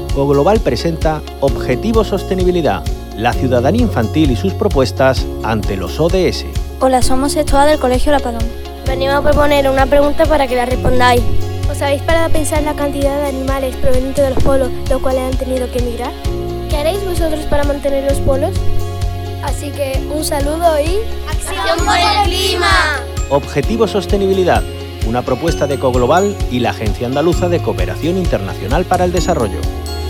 CoGlobal presenta Objetivo Sostenibilidad, la ciudadanía infantil y sus propuestas ante los ODS. Hola, somos Estoa del Colegio La Paloma. Venimos a proponer una pregunta para que la respondáis. ¿Os habéis parado a pensar en la cantidad de animales provenientes de los polos, los cuales han tenido que emigrar? ¿Qué haréis vosotros para mantener los polos? Así que un saludo y... ¡Acción por el clima! Objetivo Sostenibilidad, una propuesta de CoGlobal y la Agencia Andaluza de Cooperación Internacional para el Desarrollo.